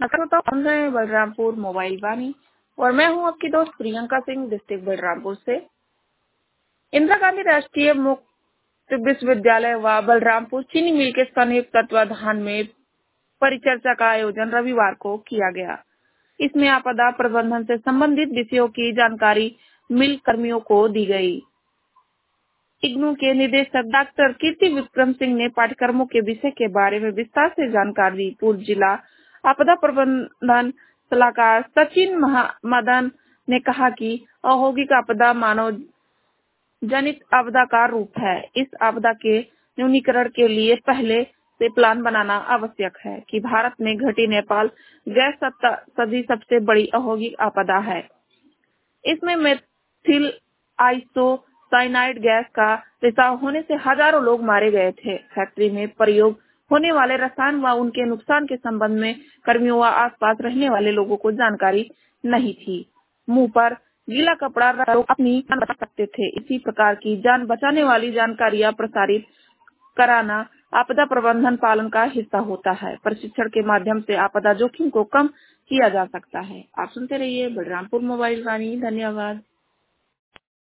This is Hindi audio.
हम हैं बलरामपुर मोबाइल वाणी और मैं हूं आपकी दोस्त प्रियंका सिंह, डिस्ट्रिक्ट बलरामपुर से। इंदिरा गांधी राष्ट्रीय मुक्त विश्वविद्यालय व बलरामपुर चीनी मिल के संयुक्त तत्वाधान में परिचर्चा का आयोजन रविवार को किया गया। इसमें आपदा प्रबंधन से संबंधित विषयों की जानकारी मिल कर्मियों को दी गई। इग्नू के निदेशक डॉक्टर कीर्ति विक्रम सिंह ने पाठ्यक्रमों के विषय के बारे में विस्तार से जानकारी दी। पूर्व जिला आपदा प्रबंधन सलाहकार सचिन मदन ने कहा कि औद्योगिक आपदा मानव जनित आपदा का रूप है। इस आपदा के न्यूनीकरण के लिए पहले से प्लान बनाना आवश्यक है कि भारत में घटी नेपाल गैस सदी सबसे बड़ी औद्योगिक आपदा है। इसमें मेथिल आइसोसाइनाइड गैस का रिसाव होने से हजारों लोग मारे गए थे। फैक्ट्री में प्रयोग होने वाले रसायन व उनके नुकसान के संबंध में कर्मियों व आसपास रहने वाले लोगों को जानकारी नहीं थी। मुंह पर गीला कपड़ा रख लोग अपनी जान बचा सकते थे। इसी प्रकार की जान बचाने वाली जानकारियां प्रसारित कराना आपदा प्रबंधन पालन का हिस्सा होता है। प्रशिक्षण के माध्यम से आपदा जोखिम को कम किया जा सकता है। आप सुनते रहिए बलरामपुर मोबाइल वाणी। धन्यवाद।